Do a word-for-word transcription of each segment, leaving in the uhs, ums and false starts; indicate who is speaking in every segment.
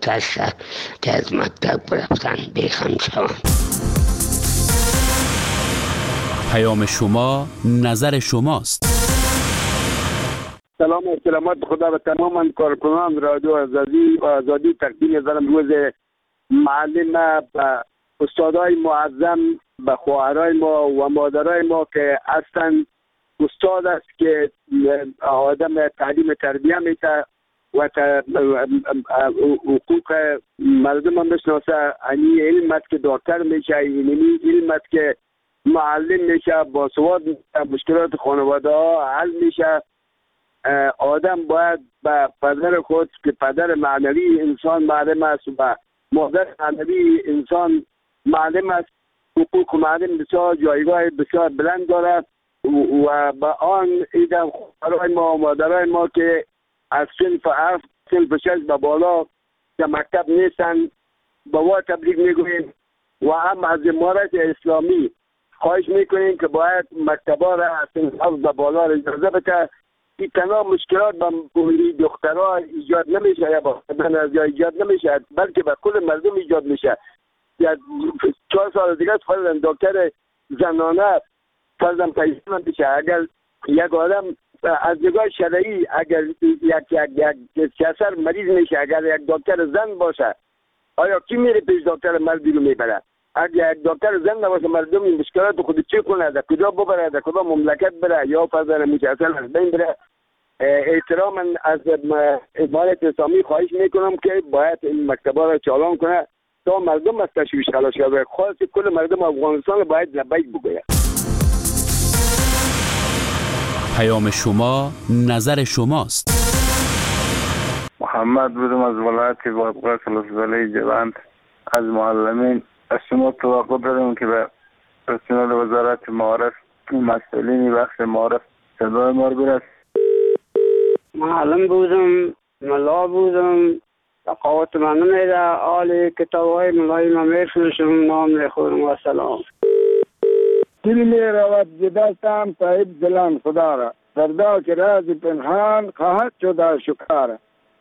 Speaker 1: آتش که از مکتب رفتن بیخم شوند.
Speaker 2: پیام شما نظر شماست.
Speaker 3: سلام و سلامت خدا و تمام کارکنان رادیو آزادی و آزادی تقدیم دارم روز معلم و استادای معظم به خواهرای ما و مادرای ما که اصلا استاد است که آدم تعلیم تربیه میده و حقوق مردم هم بشناسه. این علم است که دکتر میشه، این علم است که معلم میشه، باسواد میشه، مشکلات خانواده ها حل میشه. آدم باید به پدر خود که پدر معنوی انسان معلم است و به مادر معنوی انسان معلم است. حقوق معلم بسیار جایگاه بسیار بلند دارد و به آن ایدم خواهرای ما و مادرای ما که از صنف هفت صنف شش به بالا که مکتب نیستن به وا تبریک میگوییم و هم از امارت اسلامی خواهش میکنیم که باید مکتبا را از صنف هفت به بالا را اجازه بده. این تنها مشکلات به دخترها ایجاد نمیشه یا با یا ایجاد نمیشه بلکه به کل مردم ایجاد میشه. یا چهار سال دیگه فرضاً دکتر زنانه فرضاً پیدا میشه. اگر یک آدم از نگاه شرعی اگر یک یک یک کسر مریض میشه، اگر یک دکتر زن باشه آیا کی میره پیش دکتر مردی رو میبره؟ اگر یک دکتر زن نباشه مردم این مشکلات خود چی کنه؟ در کجا ببره؟ در کدام مملکت بره؟ یا فرضاً میشه اصلا از بین بره. احتراما از امارت اسلامی خواهش میکنم که باید این مکتبا را چالان کنه تا مردم از تشویش خلاص شود. خاص کل مردم افغانستان باید لبیک بگوید.
Speaker 2: پیام شما نظر شماست.
Speaker 4: محمد بودم از ولایت بادغیس لسبلی جوند. از معلمین از شما توقع داریم که به رسانه وزارت معارف مسئولین بخش معارف صدای ما رو برسد.
Speaker 5: معلم بودم، ملا بودم، تقاوت من نمیده. آل کتاب های ملای من میفروشم، نام میخورم و سلام.
Speaker 6: دل می رود جدستم صاحب دلان خدا را، دردا که راز پنهان خواهد شده شکار.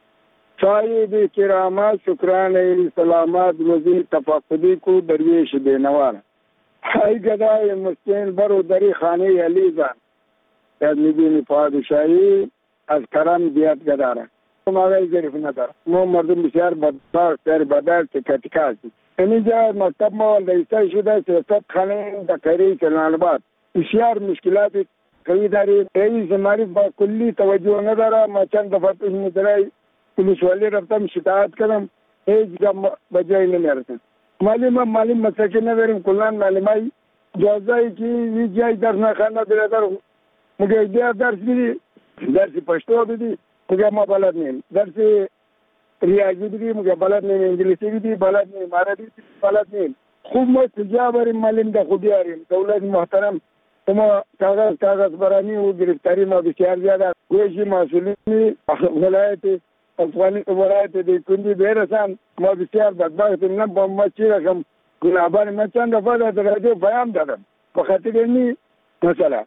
Speaker 6: صاحب کرامت شکرانه سلامت وزیر تفقدی کو درویش بینوار. ای گدای مسکین برو دری خانه علی زن، یاد میبینی پادشاهی از کرم بیاد گداره. ماغی ظریف نداره. ما مردم بسیار بدبخت در بدل تکتیک هستیم. اینجا مکتب ما رئیسه شده سیاست خانه دکری کلانباد. بسیار مشکلات قوی داریم. رئیس معرف با کلی توجه نداره. ما چند دفعه پیش مدرای پلیسوالی رفتم شکایت کردم، هیچ جا به جایی نمیرسن. معلم معلم مساکین نداریم. کلان معلمای جوازایی که هیچ جای درس نخوانده برادر میگه بیا درس بدی، درس پشتو بدی، میگه ما بلد نیم. درس ریاضی بدی، میگه بلد نیم. انگلیسی بدی، بلد نیم. عربی بلد نیم. خوب ما سجا بریم معلم ده خوبی آریم. دولت محترم ما کاغذ کاغذ برانی و گرفتاری ما بسیار زیاده. گوشی مسئولینی ولایت افغانی ولایت دی کندی بیرسان ما بسیار بدبختیم. نه با ما چی رقم گناهبار ما چند دفعه در رادیو پیام دادم به خاطر اینی مثلا.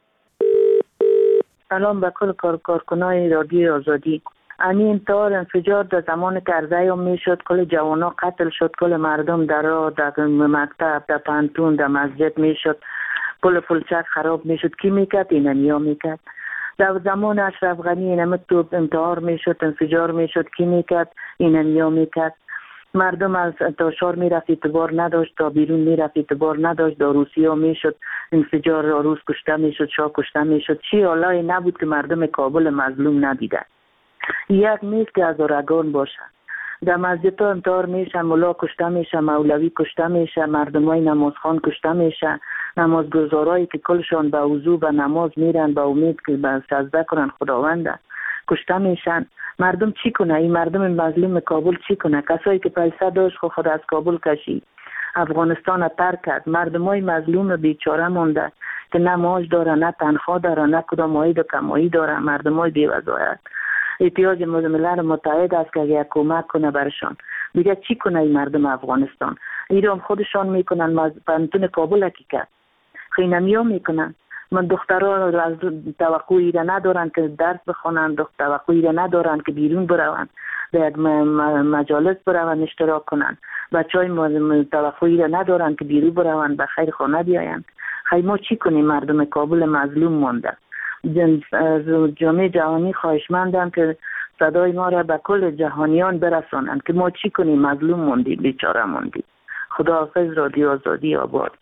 Speaker 7: سلام به کل کارکنای رادیو آزادی. همین طور انفجار در زمان که عرضه می شد، کل جوانا قتل شد، کل مردم در راه، در مکتب، در پانتون، در مسجد می شد، کل فلچک خراب می شد. کی میکرد؟ این نیا میکرد. در زمان اشرف غنی این مکتوب انتحار می شد، انفجار می شد. کی میکرد؟ این نیا میکرد. مردم از انتشار می رفت اعتبار نداشت، تا بیرون می رفت اعتبار نداشت. در روسیه می شد انفجار، روس کشته می شد، شاه کشته می شد. چی حالا نبود که مردم کابل مظلوم ندیدن. یک نیست که از ارگان باشه. در مسجد ها انتحار میشه، ملا کشته میشه، مولوی کشته میشه، مردم های نمازخوان کشته میشه، نمازگزارایی که کلشان به وضو به نماز میرن به امید که به سجده کنن خداوند کشته میشن. مردم چی کنه؟ این مردم مظلوم کابل چی کنه؟ کسایی که پیسه داشت خود, خود از کابل کشید، افغانستان ترک کرد. مردم های مظلوم بیچاره مونده که نه معاش داره، نه تنخواه داره، نه کدام عاید و کمایی داره. مردم های بی‌وضاحت. احتیاج ملل متحد است که اگر کمک کنه برشان. دیگه چی کنه این مردم افغانستان؟ ایران خودشان میکنن. پانتون کابل کی کرد؟ خینمیا میکنن. من دخترها از توقعی را ندارن که درس بخونن، توقعی را ندارن که بیرون بروند. در مجالس بروند اشتراک کنند. بچه های توقعی را ندارند که بیرو بروند به خیر خانه بیایند. خیلی ما چی کنیم؟ مردم کابل مظلوم مانده. جامعه جهانی خواهشمندم که صدای ما را به کل جهانیان برسانند که ما چی کنیم؟ مظلوم موندیم، بیچاره موندیم. خداحافظ. رادیو آزادی آباد.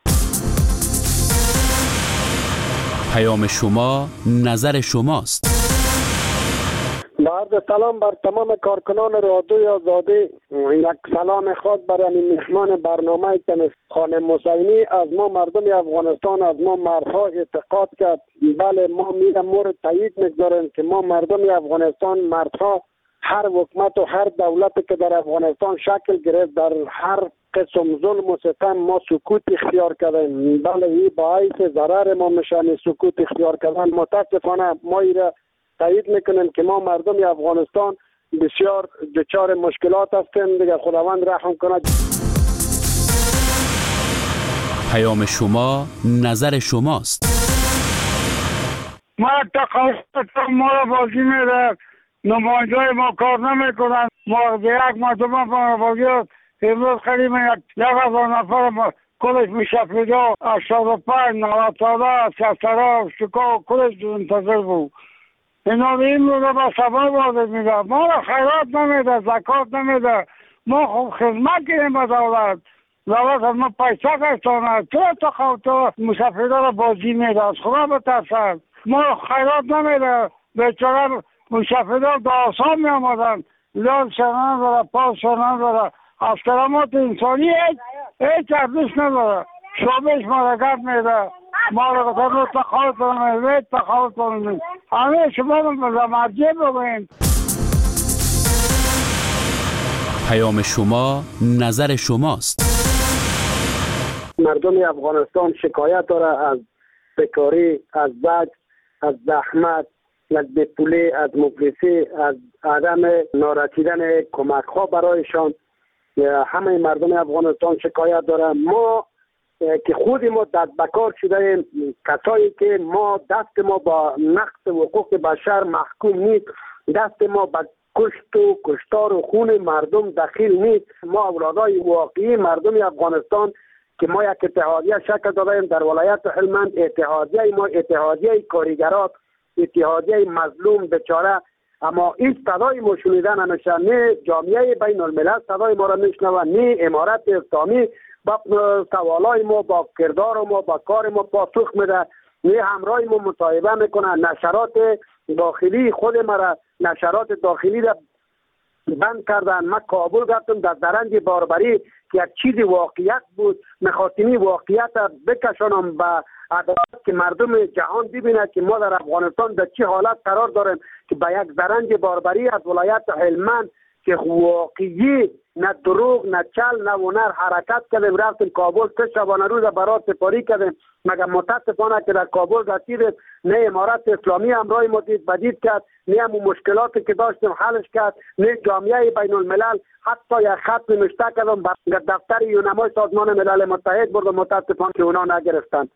Speaker 2: پیام شما نظر شماست.
Speaker 8: بعد سلام بر تمام کارکنان رادیو آزادی. یک سلام خاص برای مهمان برنامه تنس خانم حسینی. از ما مردم افغانستان، از ما مردها اعتقاد کرد. بله ما میرم مورد تایید میگذاریم که ما مردم افغانستان مردها هر حکومت و هر دولتی که در افغانستان شکل گرفت در هر قسم ظلم و ستم ما سکوت اختیار کردیم. بله این باعث ضرر ما میشن سکوت اختیار کردن. متاسفانه ما ایره تایید میکنیم که ما مردم افغانستان بسیار دچار مشکلات هستیم. دیگه خداوند رحم کند.
Speaker 2: پیام شما نظر شماست.
Speaker 6: ما تقاضا ما را بازی میره، نماینده ما کار نمیکنن. ما یک مرتبه بازی امروز خیلی یک یک هزار نفر ما کلش میشه پیدا هشتاد و پنج نود ساله سیاسترا شکا کلش منتظر بود. اینا این رو به سبا وارد میده. ما را خیرات نمیده، زکات نمیده. ما خوب خدمت کنیم به دولت. دولت از ما پیسه گشتانه. تو تا تو مسافرها را بازی میده. از خدا بترسد. ما را خیرات نمیده. بیچاره مسافرها دا آسان می آمدن. لال شنان داره، پاس شنان داره. از کرامات انسانی هیچ هیچ ارزش نداره. شابش مرگت میده. ما را رو تخاوت کنیم، وید تخاوت کنیم. همه شما رو مرجع بگوین.
Speaker 2: پیام شما نظر شماست.
Speaker 8: مردم افغانستان شکایت داره از بیکاری، از زج، از زحمت، از بیپولی، از مفلسی، از عدم نارسیدن کمک ها برایشان. همه مردم افغانستان شکایت داره. ما که خود ما دست بکار شده، کسایی که ما دست ما با نقض حقوق بشر محکوم نیست، دست ما با کشت و کشتار و خون مردم دخیل نیست. ما اولادای واقعی مردم افغانستان که ما یک اتحادیه شکل دادیم در ولایت هلمند. اتحادیه ما اتحادیه کارگرات، اتحادیه مظلوم بیچاره. اما این صدای ما شنیدن نمیشه. نه جامعه بین الملل صدای ما را میشنوه، نه امارت اسلامی با سوالای ما، با کردار ما، با کار ما پاسخ میده، نه همراه ما مصاحبه میکنه. نشرات داخلی خود ما را، نشرات داخلی را بند کردن. من کابل رفتم در درنج باربری که یک چیز واقعیت بود. میخواستیم واقعیت بکشانم به عدالت که مردم جهان ببینه که ما در افغانستان در چه حالت قرار داریم که به یک درنج باربری از ولایت هلمند که واقعی نه دروغ نه چل نه ونر حرکت کردیم رفتیم کابل. سه شبانه روز برای سپاری کردیم. مگر متاسفانه که در کابل رسیدیم نه امارت اسلامی همراه ما دید بدید کرد، نه همون مشکلاتی که داشتیم حلش کرد، نه جامعه بین الملل حتی یک خط نوشته کردم به دفتر یونمای سازمان ملل متحد بردم. متاسفانه که اونا نگرفتن.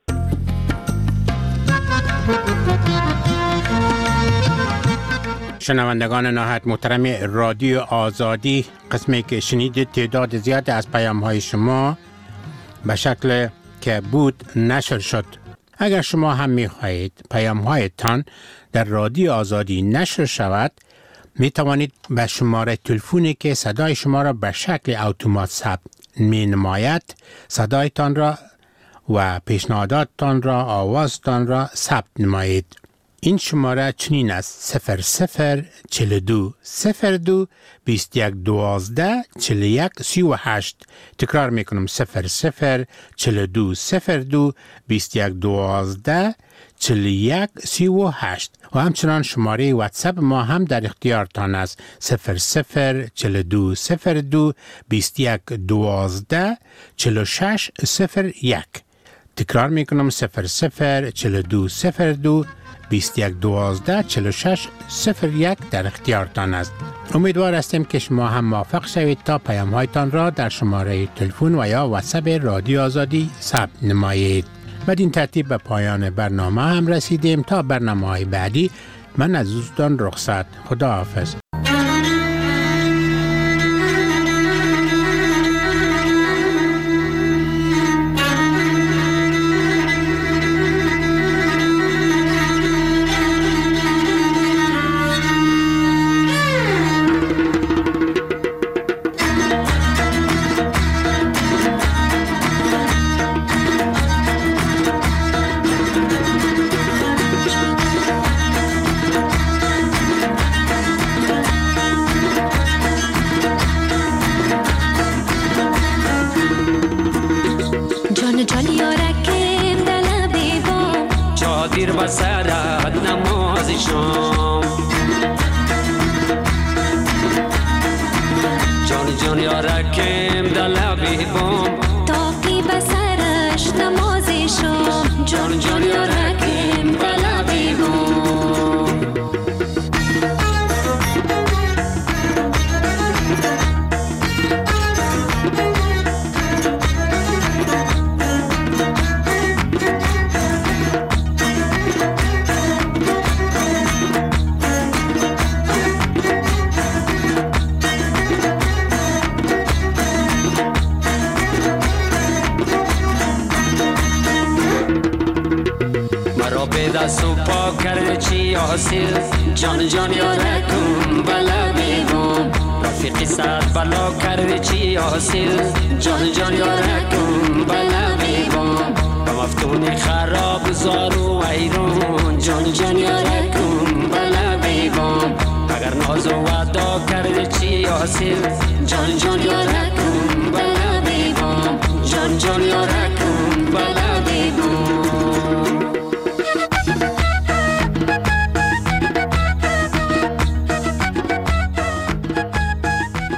Speaker 9: شنوندگان نهایت محترم رادیو آزادی، قسمی که شنیدید تعداد زیاد از پیام های شما به شکل که بود نشر شد. اگر شما هم می خواهید پیام هایتان در رادیو آزادی نشر شود، می توانید به شماره تلفنی که صدای شما را به شکل اتومات ثبت می نماید صدایتان را و پیشنهاداتتان را، آوازتان را ثبت نمایید. این شماره چنین است: صفر صفر چل دو صفر دو بیست یک دوازده چل یک سی و هشت. تکرار میکنم: صفر صفر چل دو صفر دو بیست یک دوازده چل یک سی و هشت. و همچنان شماره واتساپ ما هم در اختیارتان است: صفر صفر چل دو صفر دو بیست یک دوازده چل شش صفر یک. تکرار میکنم: صفر صفر چل دو صفر دو بیست یک دوازده چل شش صفر یک در اختیارتان است. امیدوار هستیم که شما هم موافق شوید تا پیام هایتان را در شماره تلفن و یا واتساپ رادیو آزادی ثبت نمایید. بدین ترتیب به پایان برنامه هم رسیدیم. تا برنامه های بعدی من از دوستان رخصت. خدا حافظ.
Speaker 10: گیر به سرت نماز شام. جان جان یارکم دلبی بام
Speaker 11: تاقی به سرش نماز شام. جان جان یارکم دلبی بام.
Speaker 10: دست و پا کرده چی حاصل. جان جان یارکم بلا بیگم رفیقی صد بلا کرده چی حاصل. جان جان یارکم بلا بیگم با مفتونی خراب زار و ایران. جان جان یارکم بلا بیگم اگر ناز و وعدا کرده چی حاصل. جان جان یارکم بلا بیگم جان جان یارکم